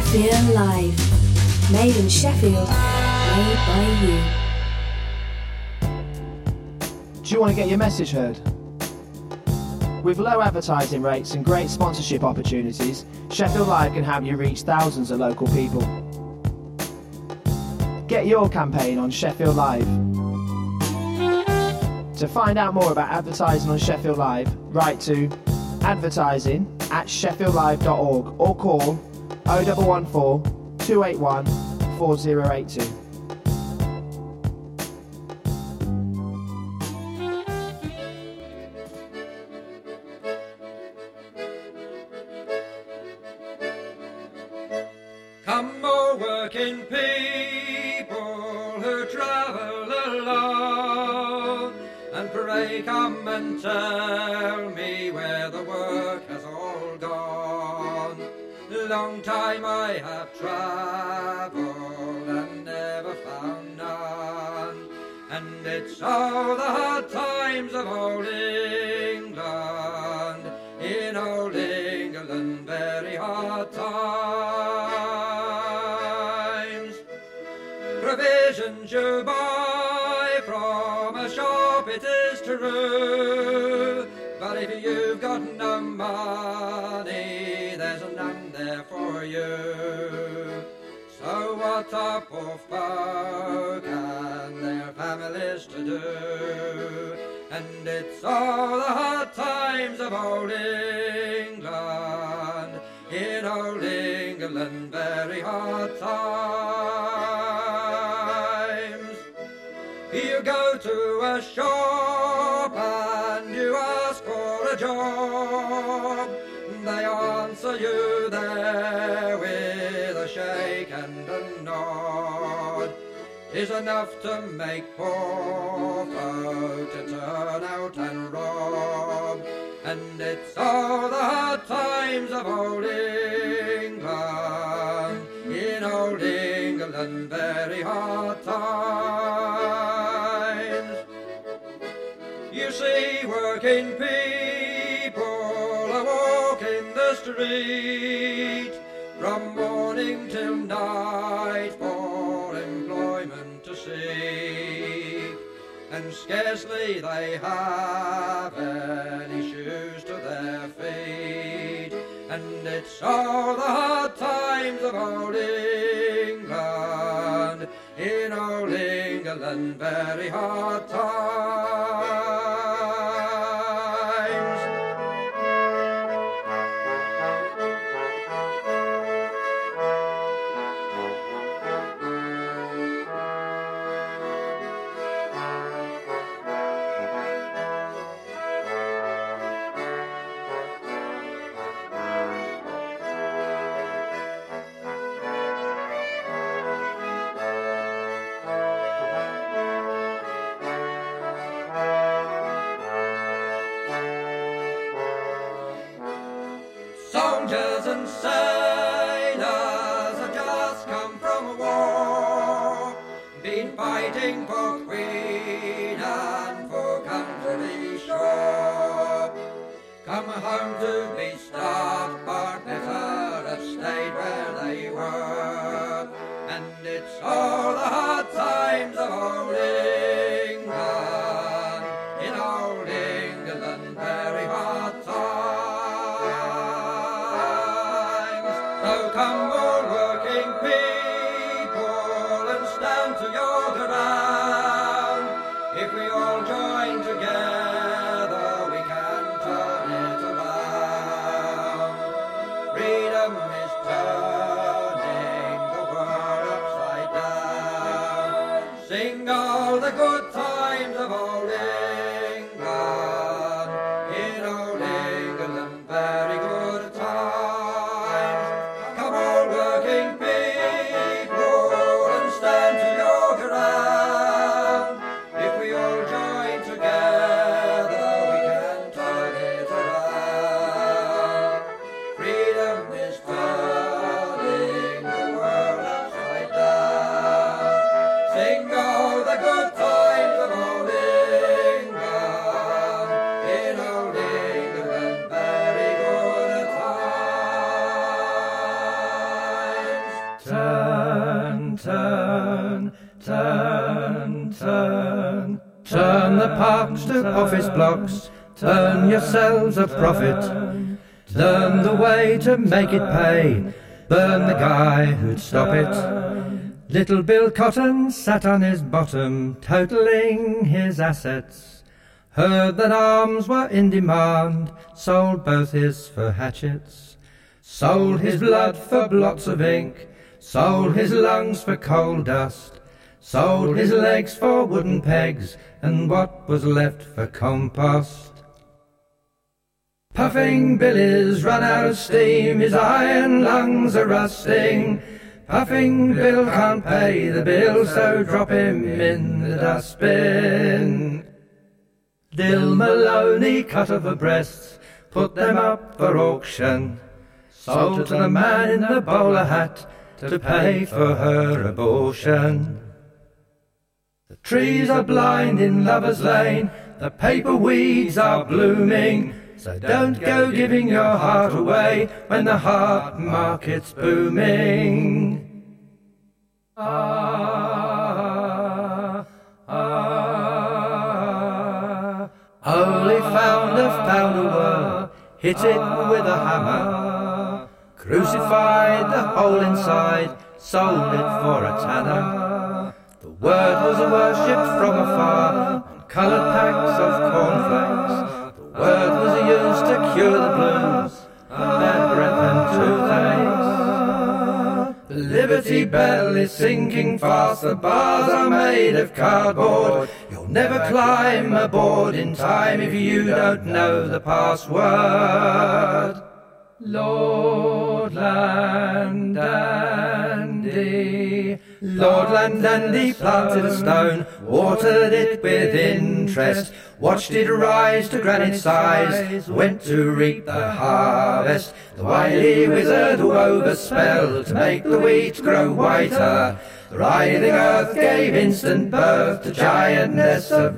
Sheffield Live. Made in Sheffield, made by you. Do you want to get your message heard? With low advertising rates and great sponsorship opportunities, Sheffield Live can have you reach thousands of local people. Get your campaign on Sheffield Live. To find out more about advertising on Sheffield Live, write to advertising@sheffieldlive.org or call 0114 281 4082. Come, O working people who travel alone, and pray come and tell me where the work has all gone. Long time I have travelled and never found none, and it's all the hard times of old England, in old England, very hard times. Provisions you buy from a shop, it is true, but if you've got no money, there's none there for you. So what are poor folk and their families to do? And it's all the hard times of old England, in old England, very hard times. You go to a shop and you ask for a job, they answer you there with a shake and a nod. 'Tis enough to make poor folk to turn out and rob, and it's all the hard times of old England, in old England, very hard times. You see working people are walking the street from morning till night for employment to seek, and scarcely they have any shoes to their feet, and it's all the hard times of old England, in old England, very hard times. Soldiers and sailors have just come from war, been fighting for Queen and for country sure. Come home to be starved, but better have stayed where they were, and it's all the hard times of old England, in old England, very hard times. So come all working people and stand to your ground. If we all join together, we can turn it around. Freedom is turning the world upside down. Sing all the good times of old England, in old England, very good times. Come all working people and stand to your ground. If we all join together, we can turn it around. Freedom is turning the world upside down. Sing all the good times turn, turn, turn. Turn the parks to office blocks, turn yourselves a profit. Learn the way to make it pay, burn the guy who'd stop it. Little Bill Cotton sat on his bottom, totalling his assets. Heard that arms were in demand, sold both his for hatchets. Sold his blood for blots of ink, sold his lungs for coal dust. Sold his legs for wooden pegs, and what was left for compost. Puffing Billy's run out of steam, his iron lungs are rusting. Puffing Bill can't pay the bill, so drop him in the dustbin. Dill Maloney cut off her breasts, put them up for auction. Sold to the man in the bowler hat to pay for her abortion. The trees are blind in Lover's Lane, the paper weeds are blooming. So don't go giving your heart away when the heart market's booming. Ah, ah. Only founder found a word, hit it with a hammer. Crucified the hole inside, sold it for a tanner. The word was worshipped from afar on coloured packs of cornflakes. The word was used to cure the blues, bad breath and toothaches. The Liberty Bell is sinking fast, the bars are made of cardboard. You'll never climb aboard in time if you don't know the password. Lord Landandy, Lord Landandy planted a stone, watered it with interest, watched it rise to granite size, went to reap the harvest. The wily wizard who wove a spell to make the wheat grow whiter. The writhing earth gave instant birth to giant nests of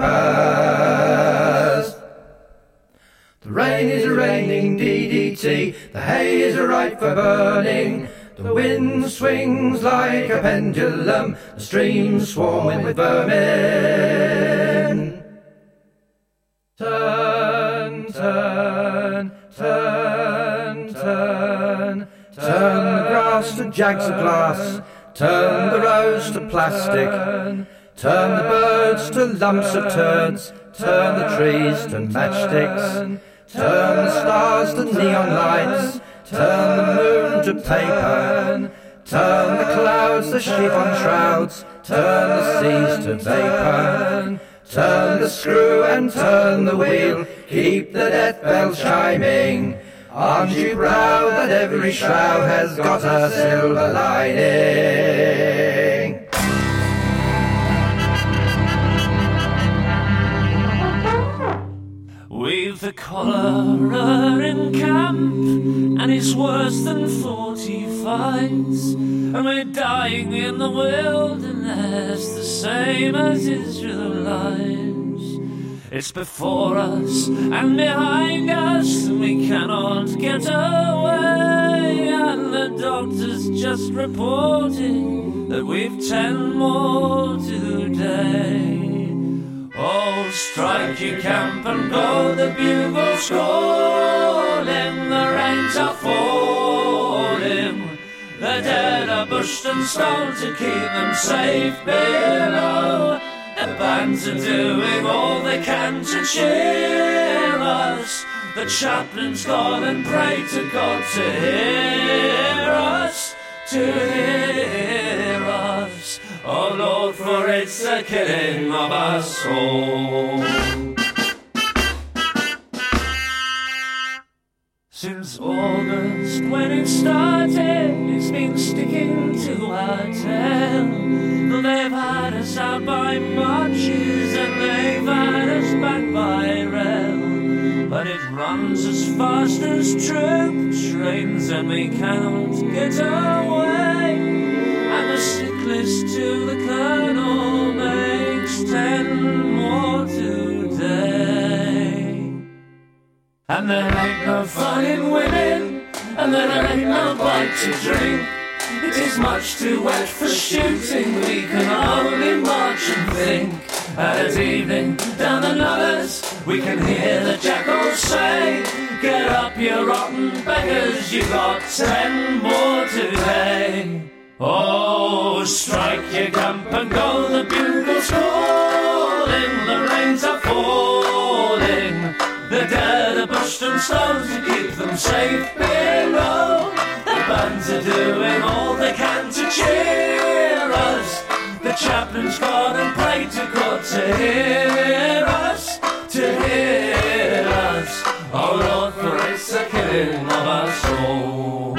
vipers. The rain is raining DDT, the hay is ripe for burning. The wind swings like a pendulum, the streams swarm with vermin. Turn, turn, turn, turn. Turn the grass to jags of glass, turn the rose to plastic. Turn the birds to lumps of turds, turn the trees to matchsticks. Turn the stars to neon lights, turn the moon to paper. Turn the clouds to chiffon shrouds, turn the seas to vapour. Turn the screw and turn the wheel, keep the death bell chiming. Aren't you proud that every shroud has got a silver lining? We've the cholera in camp, and it's worse than 40 fights, and we're dying in the wilderness, the same as Israelites. It's before us and behind us, and we cannot get away, and the doctor's just reporting that we've 10 more today. Oh, strike your camp and go, the bugle's calling, the rains are falling, the dead are bushed and stoned to keep them safe below. The bands are doing all they can to cheer us, the chaplain's gone and prayed to God to hear us, to hear us. Oh Lord, for it's the killing of us all. Since August, when it started, it's been sticking to our tail. They've had us out by marches, and they've had us back by rail. But it runs as fast as troop trains, and we can't get away. And the sick list to the colonel makes 10 more today. And there ain't no fun in women, and there ain't no bite to drink, It is much too wet for shooting. We can only march and think. At evening, down the nullers, we can hear the jackals say, get up, you rotten beggars, you got 10 more today. Oh, strike your camp and go, the bugle's calling, the rains are falling, the dead are pushed and slow to keep them safe below. The bands are doing all they can to cheer us. The chaplain's gone and prayed to God to hear us, to hear us. Oh Lord, for it's the killing of us all.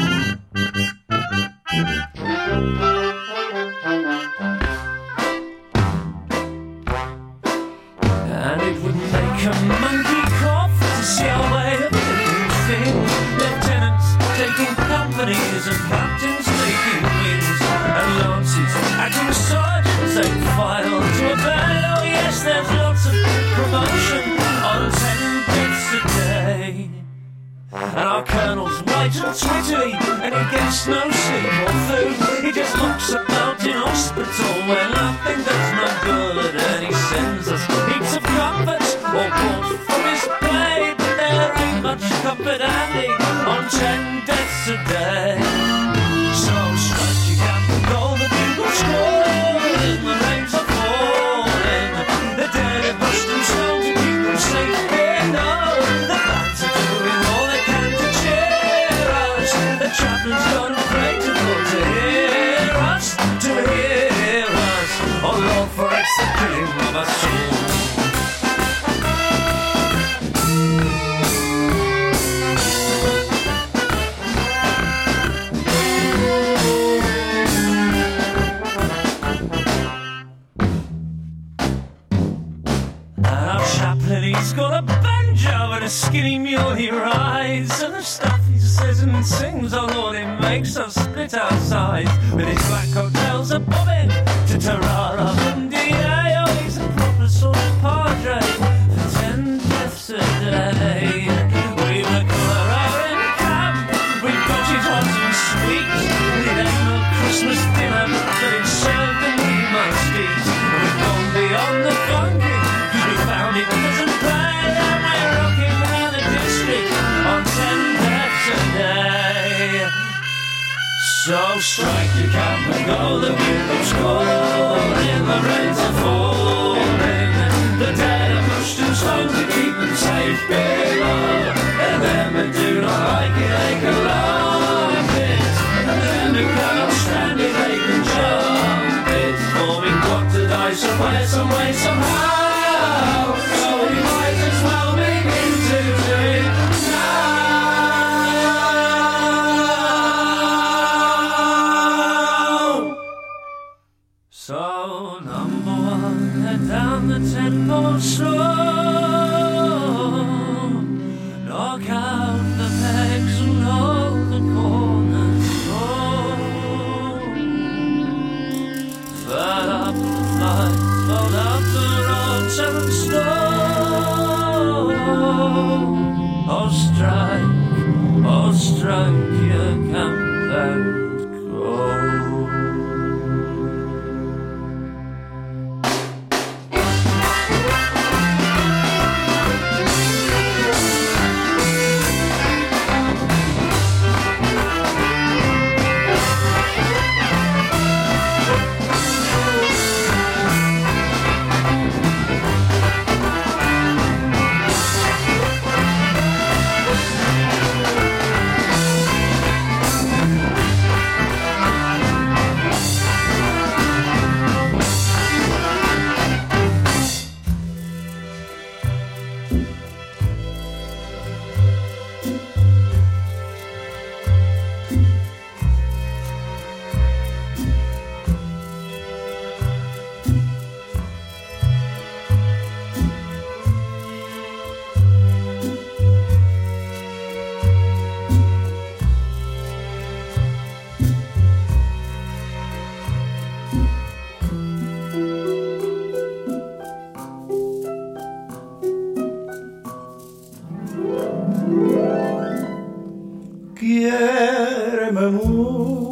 And it would make a monkey cough to see our way of doing things. Lieutenants taking companies and captains taking wings, and lances acting sergeants, they file to a bed. Oh yes, there's lots of promotion on 10 bits a day. And our colonel's white and twittery, and he gets no sleep or food. He just looks about in hospital where nothing does no good. And he sends us heaps of comforts, all bought from his play. But there ain't much comfort handy on 10 deaths a day. So strike your camp and go, the bugle's calling, the rains are falling, the dead are pushed and slow to keep them safe below. The bands are doing all they can to cheer us. The chaplain's gone and prayed to God to hear us, to hear us. Oh Lord, for it's the killing of us all. He's got a banjo and a skinny mule he rides, and the stuff he says and sings, oh Lord, it makes us split our sides. With his black coattails a bobbing to Tarara Bundia, oh, he's a proper sort of padre for 10 deaths a day. We've a colour in camp, we've got his ones and sweets. It ain't no Christmas dinner, but it's served and we must eat. We've gone beyond the funky, cause we found it doesn't play, and we're rocking around the district on 10 deaths a day. So strike your camp and go, the bugle's calling, the rains are falling, the dead are pushed and slow to keep them safe below. And them that do not like it, they can love it, and them who cannot stand it, they can jump it. For we've got to die somewhere, some way, somehow, so we might as well begin to do it now. So number one, head down the 10-pole slow, knock out the pegs and hold the corners low. Fill up the flights, fold up the roads and slow. Oh strike your camp and go.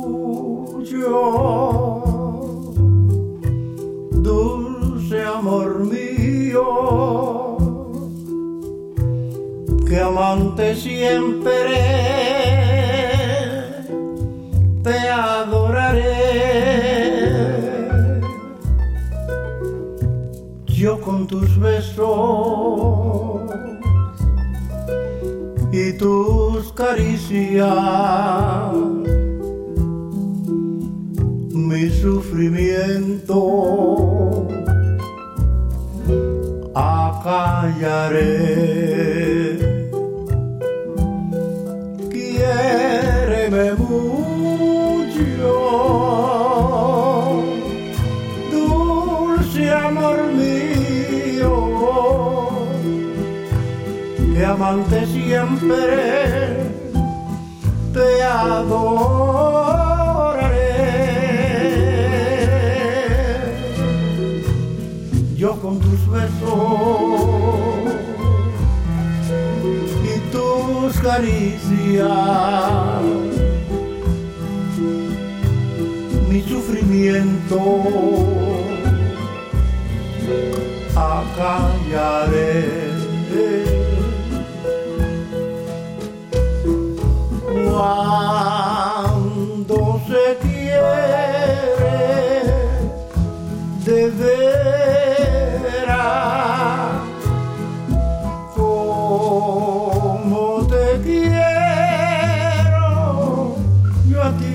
dulce amor mío, que amante siempre te adoraré. Yo con tus besos y tus caricias, mi sufrimiento acallaré. Quiéreme mucho, dulce amor mío, que amante siempre te adoraré. Yo con tus besos y tus caricias, mi sufrimiento acallaré. Cuando se quiere de veras, como te quiero yo a ti,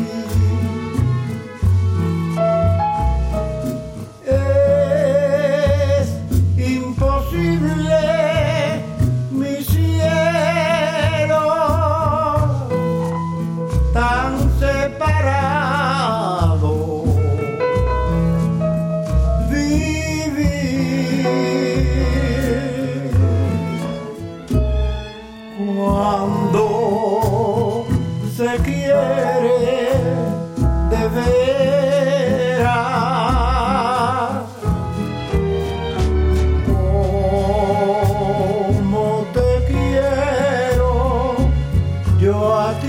es imposible mi cielo tan separado vivir. Cuando se quiere de veras, como te quiero yo a ti,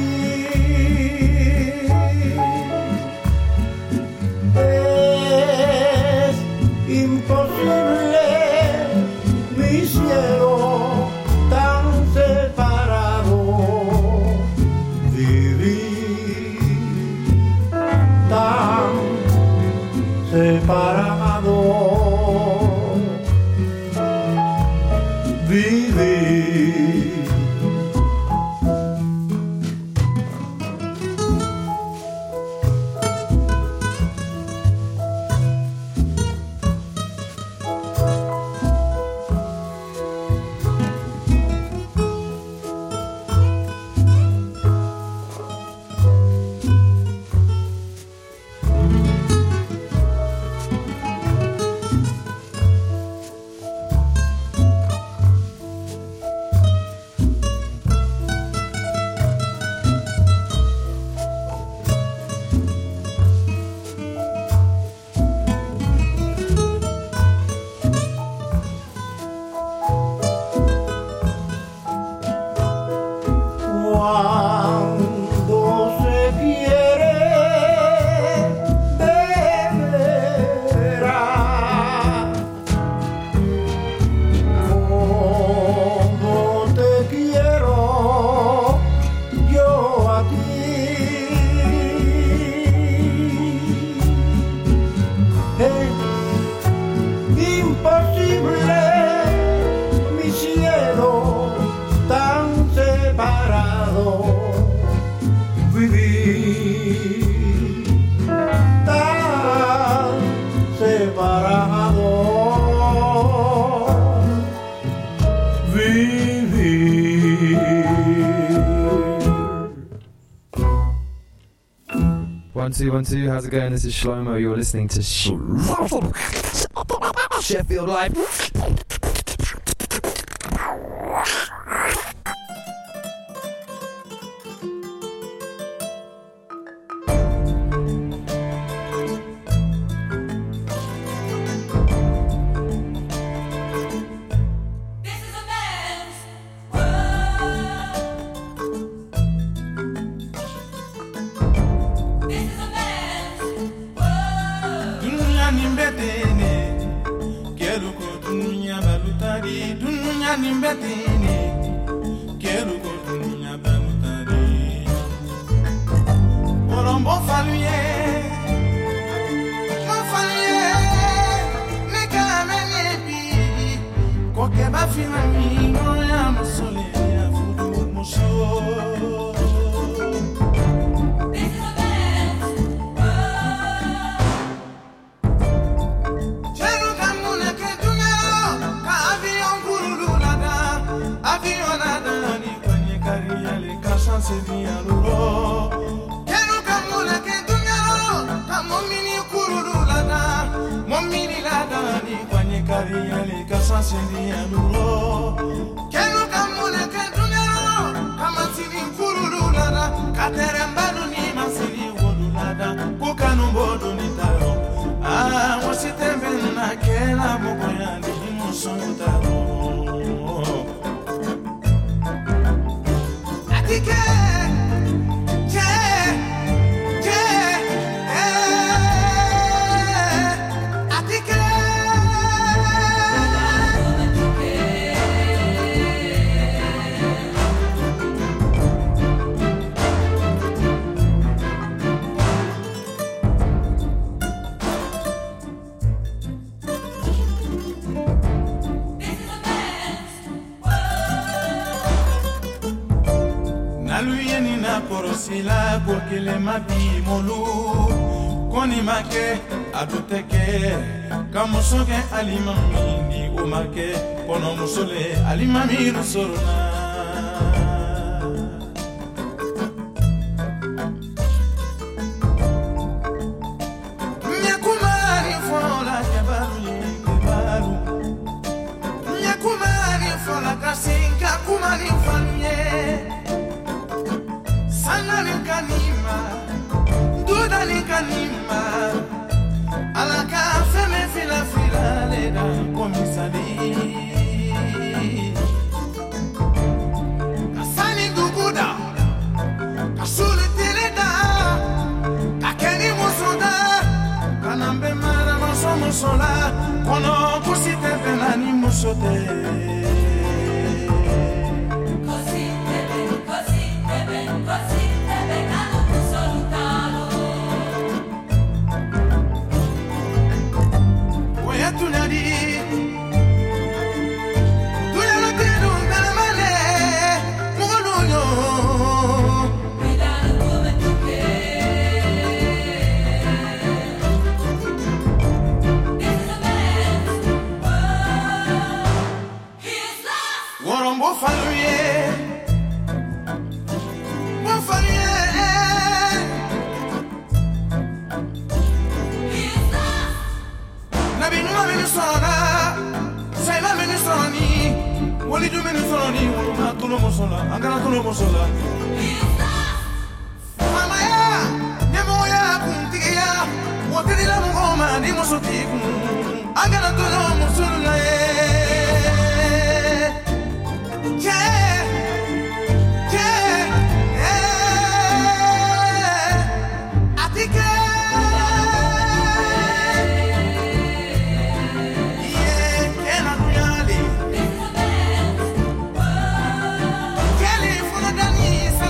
es imposible mi cielo tan separado vivir, tan separado vivir. Cuando se quiere de veras, como te quiero yo a ti, es imposible mi cielo tan separado vivir, tan separado vivir. 1 2 1 2, how's it going? This is Shlomo. You're listening to Sheffield Live. betini quero cortunia bamutari orombo faluye ne kamene bi koke ba fina mi no ya musole ya fudu muso Seria luro quero camula que dunyaro kamo mini kururu lada momini lada ni kwanye kariya le kasa seria luro quero camula que dunyaro kama sini kururu lada katerembanu ni masiri wodu lada kukanu bodu ni taro wasitembe na kela mokoya ni musongu taro atike Porosila porque le mapi molu koni make atuteke kamusoge alimami ni umake kono musole alimami rusorna nyakumari fola kebaru nyakumari fola kasinka kumari fanye Kanima, duda ni kanima, alaka feme fila fila leda komisali. Kasani duguda, kasuli teleda, kakeni musoda, kanambe mara moso musola, kono kusite venani musote. Kelly, full of Danny,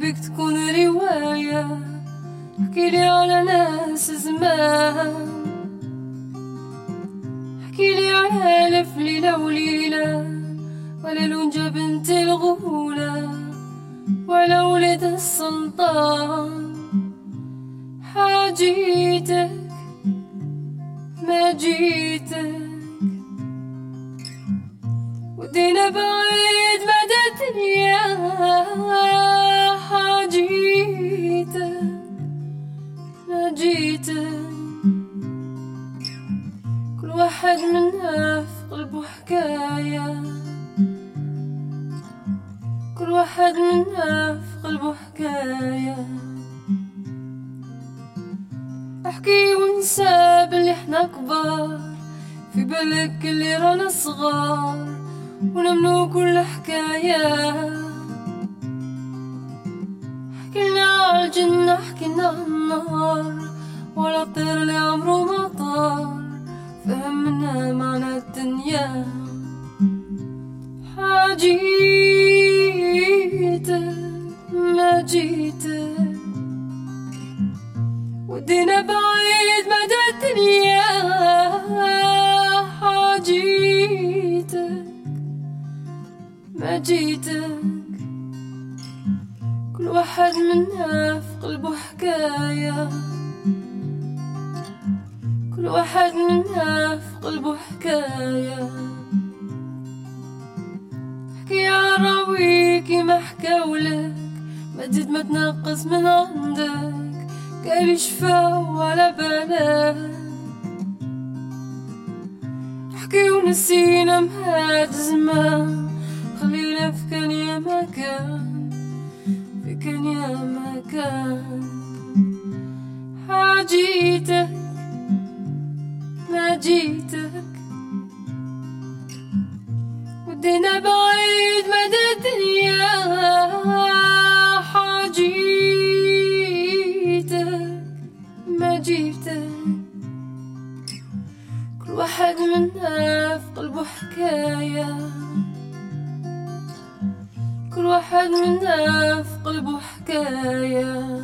أبيك تكون رواية احكيلي على ناس زمان احكيلي على ألف ليلة وليلة ولا لونجا بنت الغولة ولا ولد السلطان حاجيتك ما جيتك ودينا بعيد مدى الدنيا حاجيتك ما جيتك كل واحد منا في قلبه حكاية كل واحد منا في قلبه حكاية احكي ونسى باللي احنا كبار في بالك اللي رانا صغار ونمنو كل حكاية حكينا عالجنة حكينا عالنار ولا طير اللي عمره ما طار فهمنا معنى الدنيا حاجيتك ما جيتك ودينا بعيد مدى الدنيا حاجيتك ما جيتك كل واحد منا في قلبه حكاية كل واحد منا في قلبه حكاية احكي عراويكي ما حكاولك ما تزيد ما تنقص من عندك قال شفاو على بالك احكي ونسينا مهاد زمان خلينا في كان يا مكان في كان يا مكان حاجيتك ما جيتك ودينا بعيد مدى الدنيا حاجيتك ما جيتك كل واحد منا في قلبه حكاية كل واحد منا في قلبه حكاية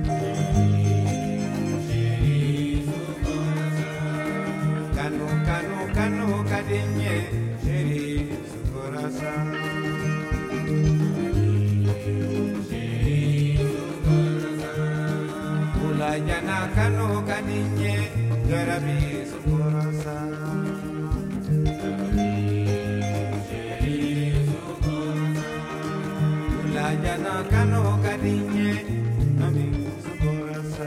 Kanu Ulajana kanu kadinye Garabi sukurasa Ulajana kanu kadinye Garabi sukurasa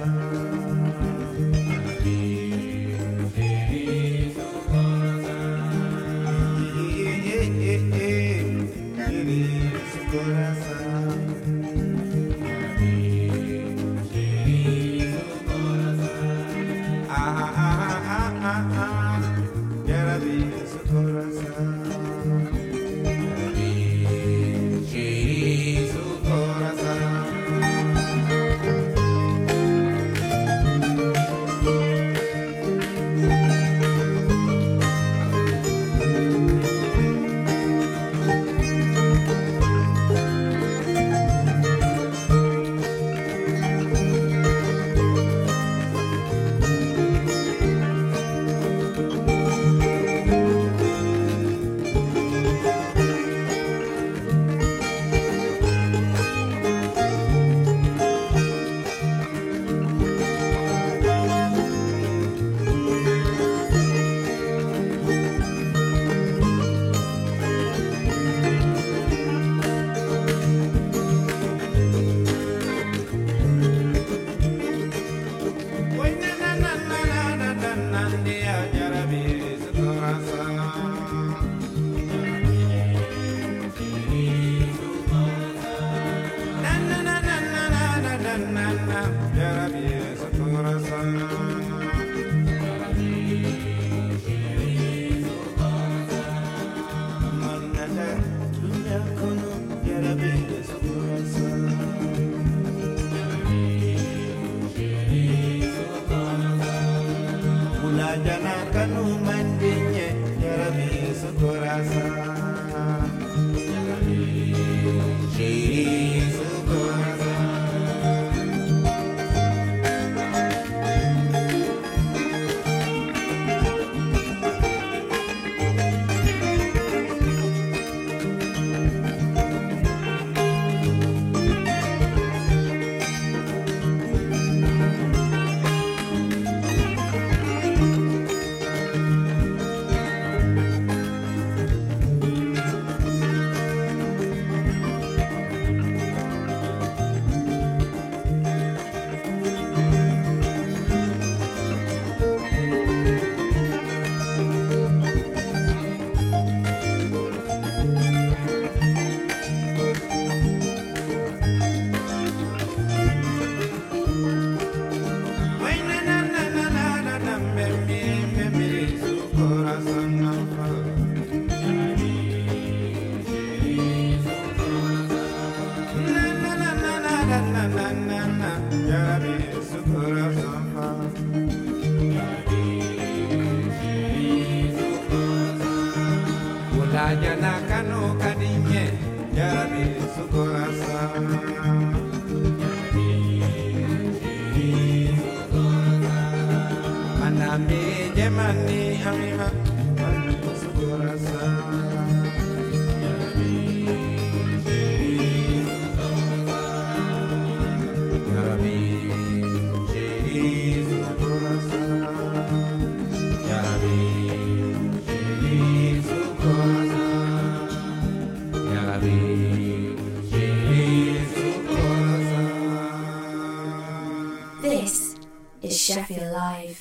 This is Sheffield Live.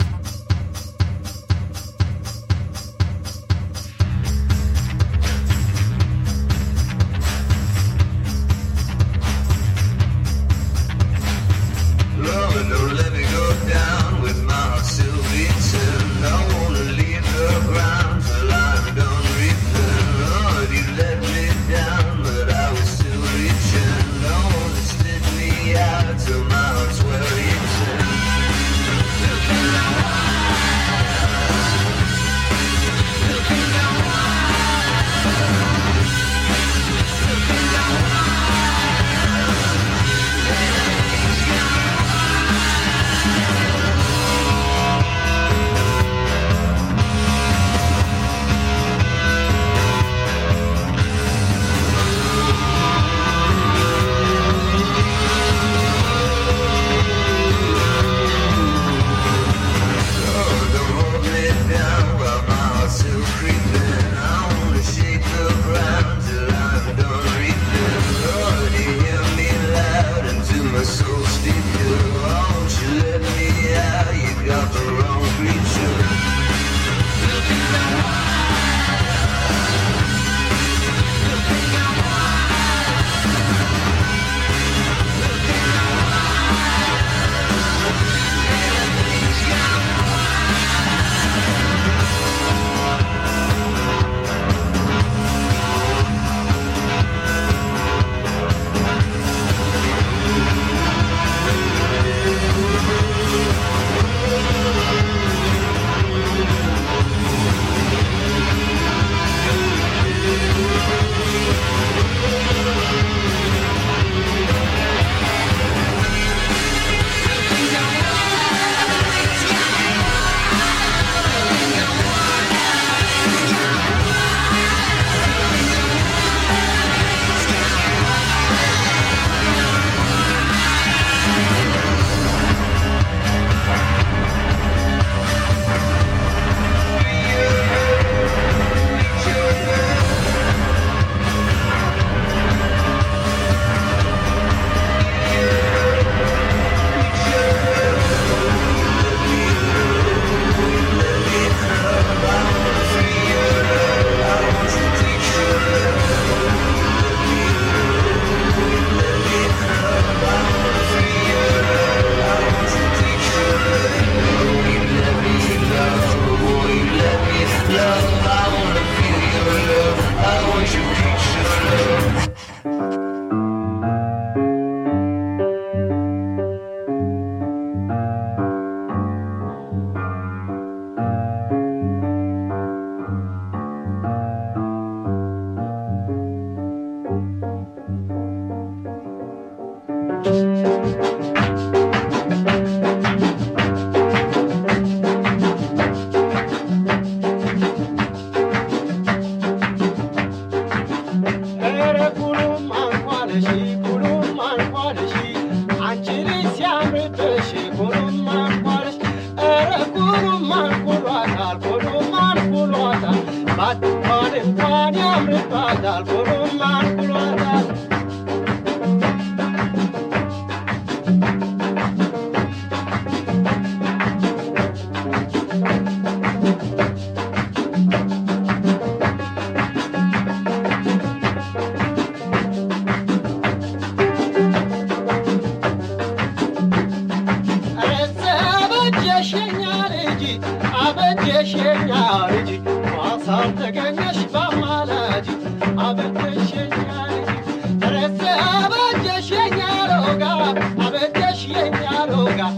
Lord, don't let me go down with my heart still beating. I wanna leave the ground till I'm done reaping. Lord, you let me down, but I was still reaching. I wanna spit me out till my heart's well eaten.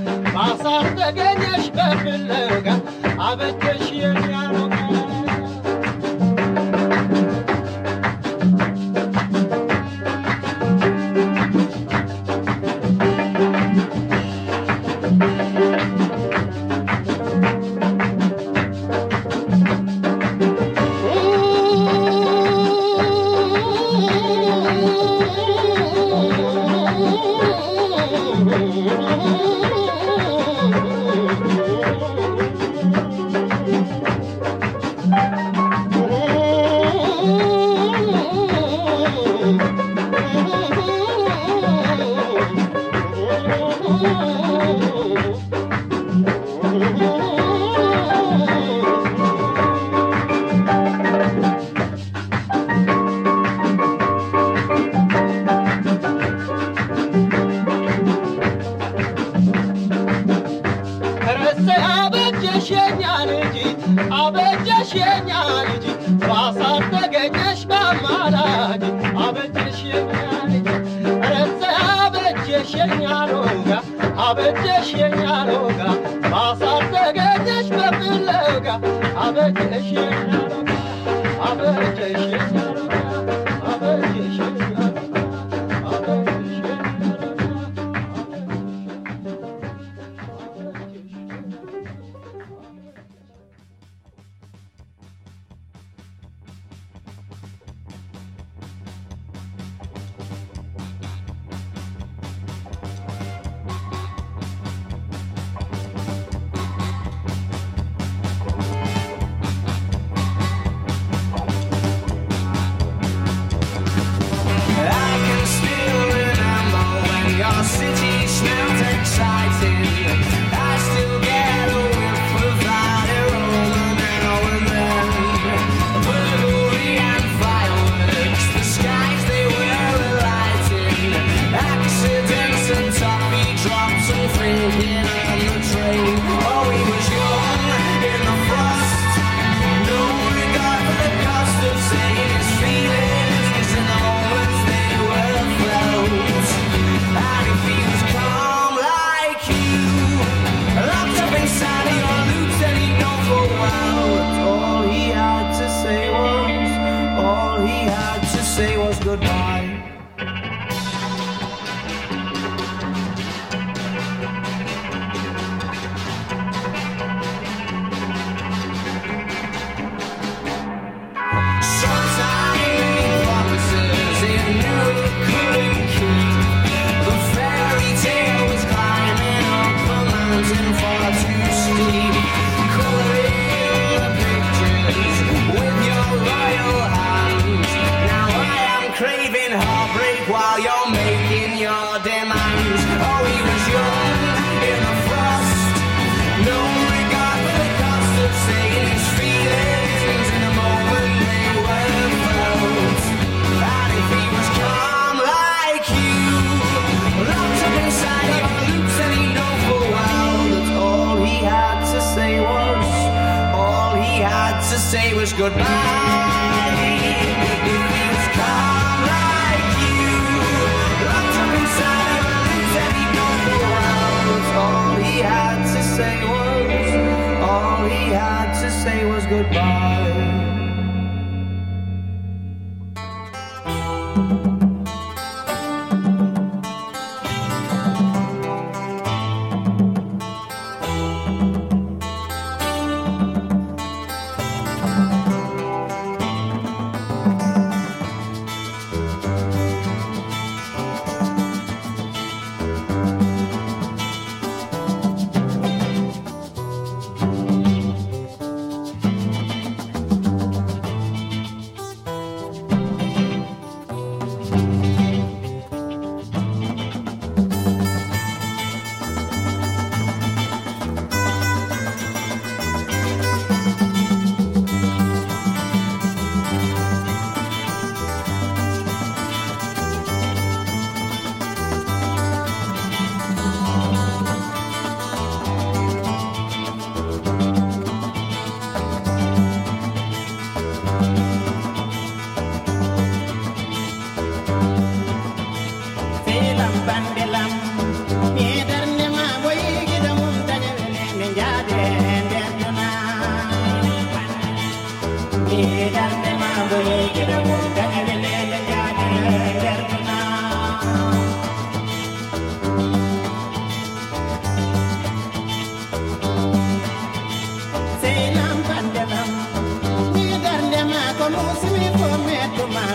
ባሳር ተገኘሽ በፍለጋ አበጀሽ የሚያኖጋ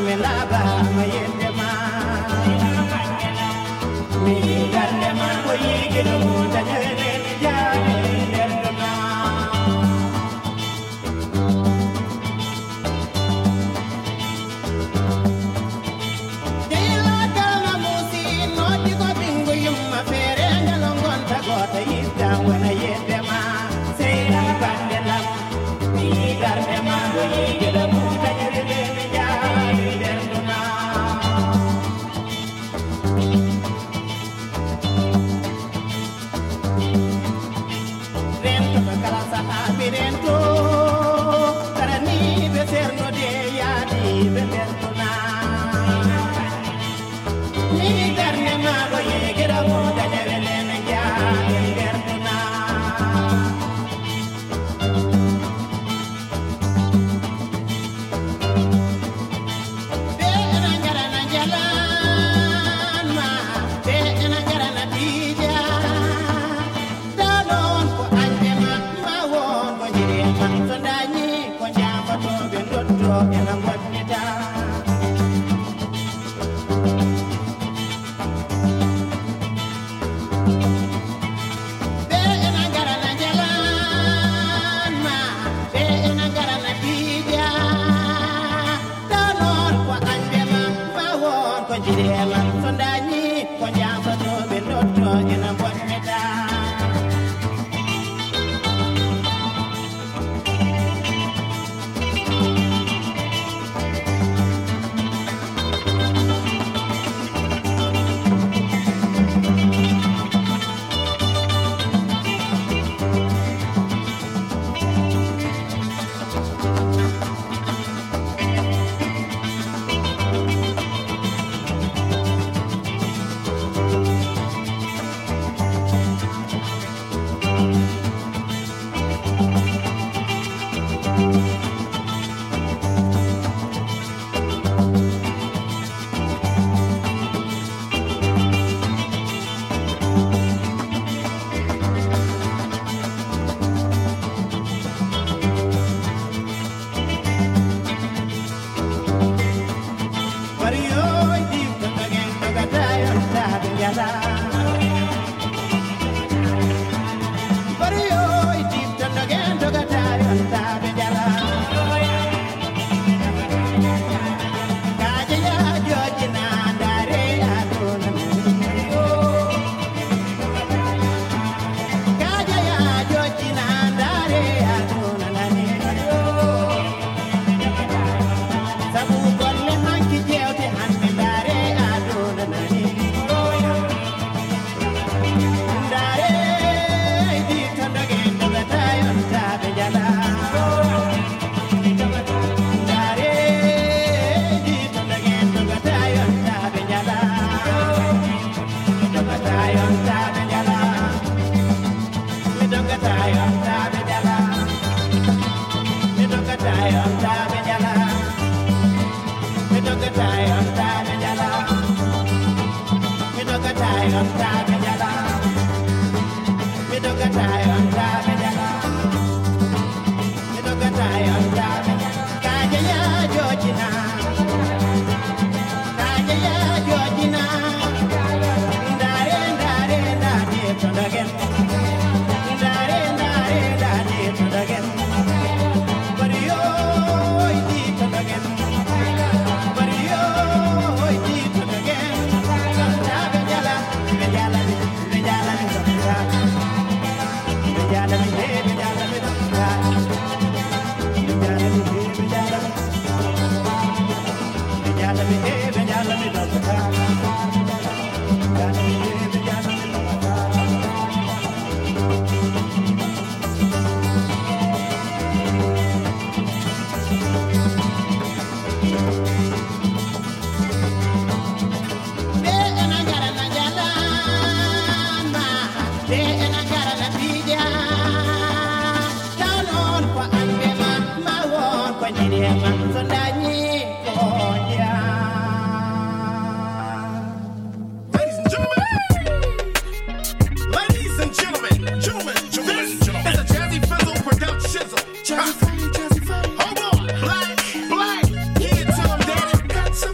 Hold on, black, give it to him, daddy.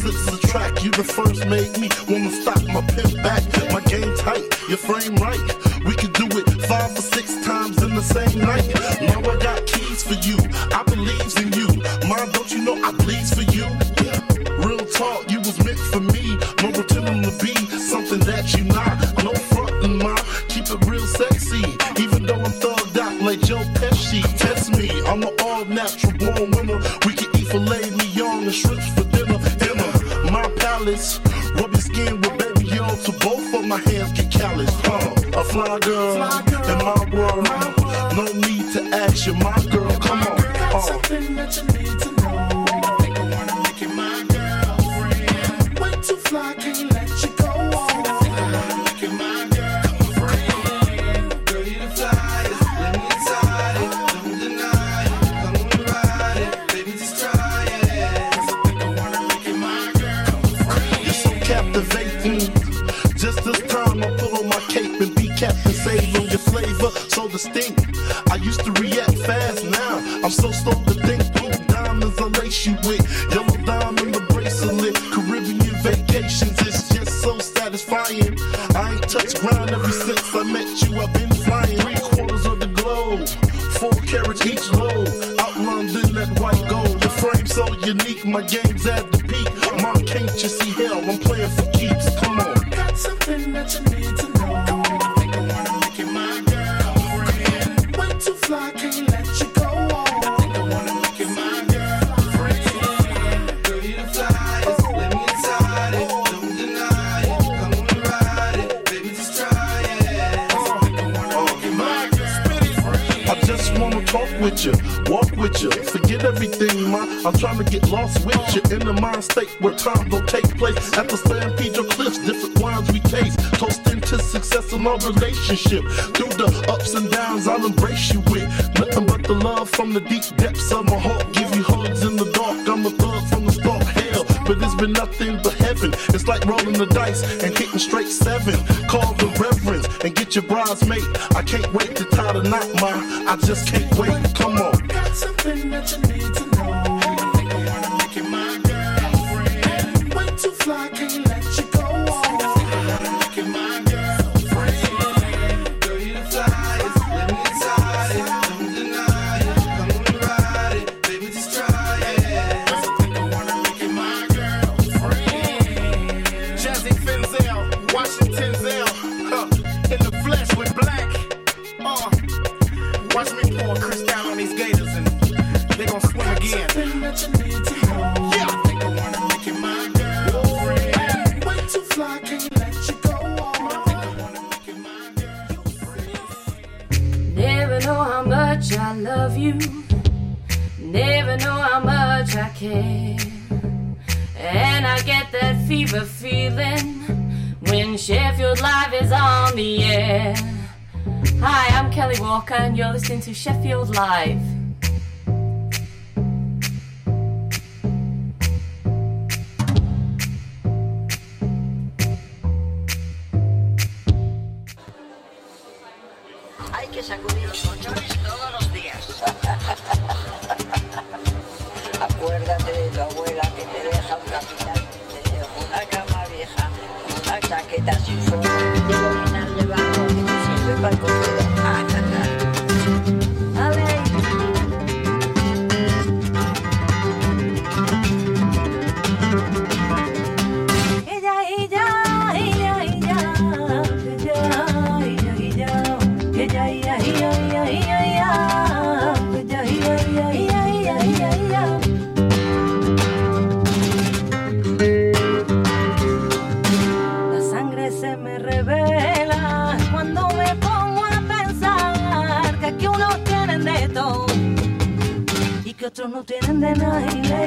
opposites attract. You the first made me wanna stop my pimp back. My game tight, your frame right. We could do it 5 or 6 times in the same night. Now I got keys for you, I believes in you. Mom, don't you know I bleeds for you? Real talk, you was meant for me. No pretending to be something that you not. No frontin', ma, keep it real sexy. Even though I'm thugged out like Joe Pesci. Test me, I'm an all-natural born winner. We can eat filet mignon and shrimps for dinner. My palace, rub your skin with baby oil till both of my hands get calloused. A fly girl in my world. No need to ask you, my girl. Come on. Something that you need to know. I think I wanna make you my girlfriend. Way too fly, can't let you go on. I think I wanna make you my girlfriend. Girl, you the flyest, let me inside it. Don't deny it, come on ride it. Baby, just try it. 'Cause I think I wanna make you my girlfriend. You're so captivating. Just this time I put on my cape and be Captain Save your flavor so distinct. I used to react fast, now I'm so slow to think. Blue diamonds I lace you with, yellow diamond the bracelet. Caribbean vacations, it's just so satisfying. I ain't touched ground ever since I met you. I've been flying 3/4 of the globe, 4 carats each load. Out London, that white gold. The frame so unique, my game's at the peak. Mom, can't you see hell? I'm playing for keeps. Come on. Got something that you need to know. I think I wanna make you my girlfriend. Way too fly, can't let you go on. I think I wanna make you my girlfriend. Girl, you the flyest, let me inside it. Don't deny it, come on ride it. Baby, just try it. 'Cause I think I wanna make you my girlfriend. I just wanna talk with you, walk with you, forget everything, ma. I'm trying to get lost with you in the mind state where time don't take place. At the San Pedro Cliffs, different wines we taste, toasting to success in our relationship. Through the ups and downs, I'll embrace you with nothing but the love from the deep depths of my heart. Give you hugs in the dark. I'm a thug from the start, hell, but it's been nothing but heaven. It's like rolling the dice and hitting straight 7. Call the reverends and get your bridesmaid. I can't wait to tie the knot, ma. I just can't wait. Come on. Got something that you need to know. I think I wanna make you my girlfriend. Way too fly, can't let you go on. I think I wanna make you my girlfriend. Girl, you the flyest, let me inside it. Don't deny it, come on ride it. Baby, just try it. 'Cause I think I wanna make you my girlfriend. Jazzy Finzel, Washington Zell, in the flesh with black. Watch me pour crystal on these gators and they gon' swim again. Something that you need to know. Yeah. I think I wanna make you my girlfriend. Way too fly, can't let you go on. I think I wanna make you my girlfriend. Never know how much I love you. Never know how much I care. And I get that fever feeling when Sheffield Live is on the air. Hi, I'm Kelly Walker and you're listening to Sheffield Live. Hay que sacudir los colchones todos los días. Acuérdate de tu abuela que te deja un capital, te deja una cama vieja, una chaqueta sin forma, de orinar debajo, que te sirve para el cogido. La sangre se me revela cuando me pongo a pensar que aquí unos tienen de todo y que otros no tienen de nada.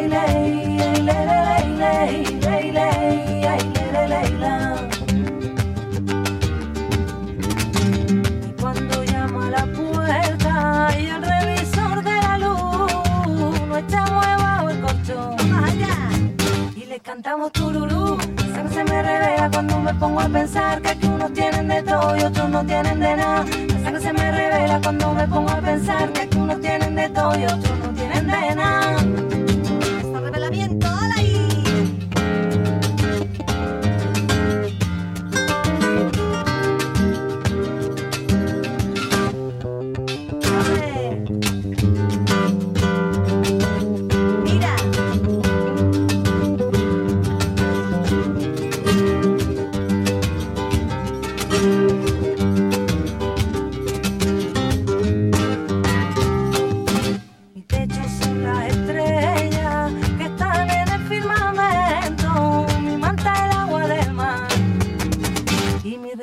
Y cuando llamo a la puerta y el revisor de la luz no está bajo el colchón y le cantamos tururú, se me revela cuando me pongo a pensar que aquí unos tienen de todo y otros no tienen de nada. La sangre se me revela cuando me pongo a pensar que aquí unos tienen de todo y otros no tienen de nada. Hasta revelamiento, ¡hola ahí!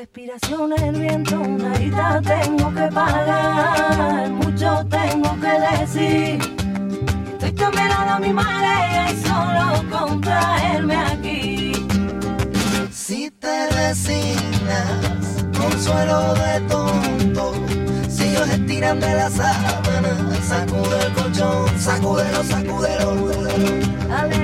respiración el viento, una herida tengo que pagar, mucho tengo que decir. Estoy caminando a mi marea y solo con traerme aquí. Si te resignas, consuelo de tonto, si ellos estiran de la sábana, sacude el colchón, sacúdelo, sacúdelo. Dale